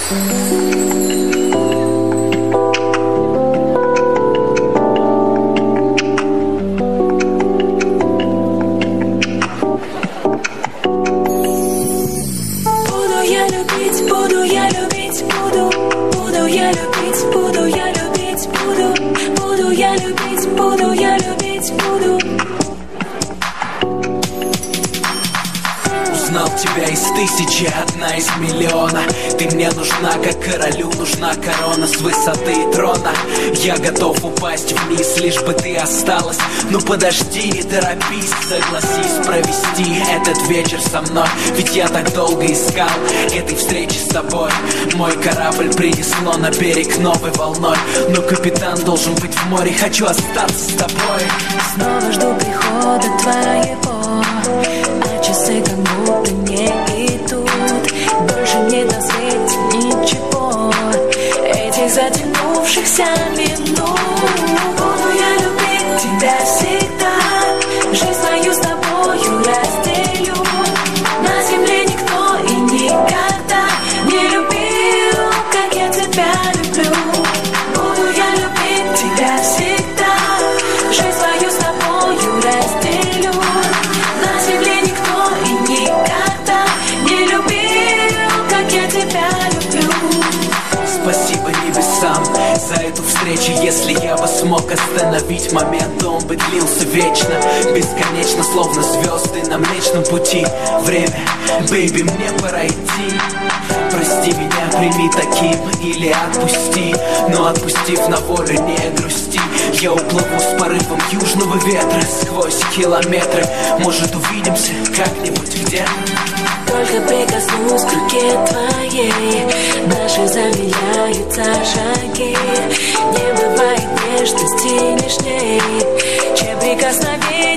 Одна из миллиона. Ты мне нужна, как королю нужна корона с высоты трона. Я готов упасть вниз, лишь бы ты осталась. Ну подожди, не торопись, согласись провести этот вечер со мной. Ведь я так долго искал этой встречи с тобой. Мой корабль принесло на берег новой волной. Но капитан должен быть в море, хочу остаться с тобой. Снова жду прихода твоего, а часы как будто не идут. Больше нет на свете ничего, этих затянувшихся минут. Буду я любить тебя всегда, жизнь свою с тобою разделю. На земле никто и никогда не любил, как я тебя люблю. Буду я любить тебя всегда, жизнь свою с тобою разделю. На земле никто и никогда не любил, как я тебя люблю. Спасибо небесам за эту встречу. Если я бы смог остановить момент, он бы длился вечно, бесконечно, словно звезды на Млечном пути. Время, бэйби, мне пора идти. Прости меня, прими таким или отпусти. Но отпустив на волю, не грусти. Я уплыву с порывом южного ветра сквозь километры. Может, увидимся как-нибудь где? Только прикоснусь к руке твоей, наши замедляются шаги. Не бывает нежности нежней, чем прикосновение